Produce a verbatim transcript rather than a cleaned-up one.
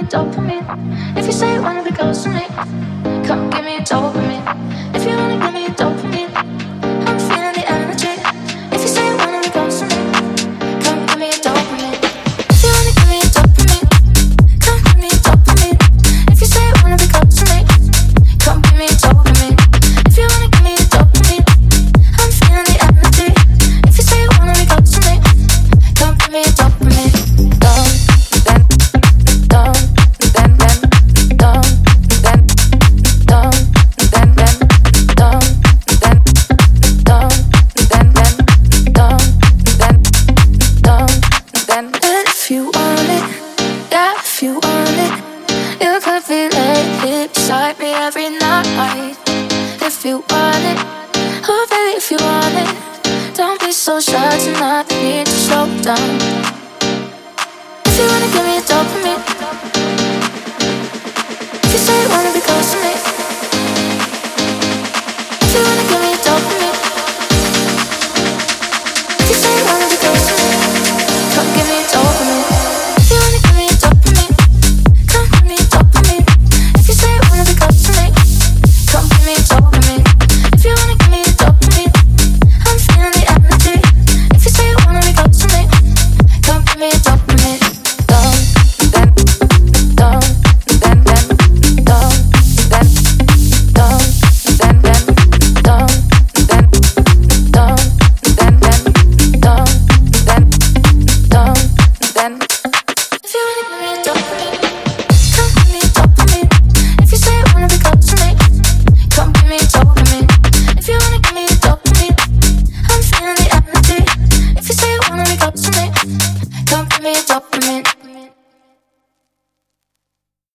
dopamine. If you say you wanna be close to me, come give me dopamine. If you wanna give me dopamine, I'm feeling the energy. If you say you wanna be close to me, come give me dopamine. If you wanna give me dopamine, come give me dopamine. If you say you wanna be close to me, come give me dopamine. If you wanna give me dopamine, I'm feeling the energy. If you say you wanna be close to me, come give me dopamine. Beside me every night. If you want it, oh baby, if you want it, don't be so shy tonight. You need to slow down. If you wanna give me a dopamine, if you say you wanna be close to me, if you wanna give me a dopamine, if you say you wanna be close to me, come give me a dopamine. If you wanna give me a dopamine, come give me a dopamine. If you say you wanna be close to me, come give me dopamine. If you wanna give me the dopamine, I'm feeling the energy. If you say you wanna be close to me, come give me dopamine. Dum, then, dum, then, then, dum, then, dum, then, then, dum, then, dum, then, then, dum, then, dum, then. If you wanna give me dopamine, come give me dopamine. If you say you wanna be close to me, come give me dopamine. If you wanna give me dopamine, I'm feeling the energy. If you say you wanna be close to me, come give me dopamine.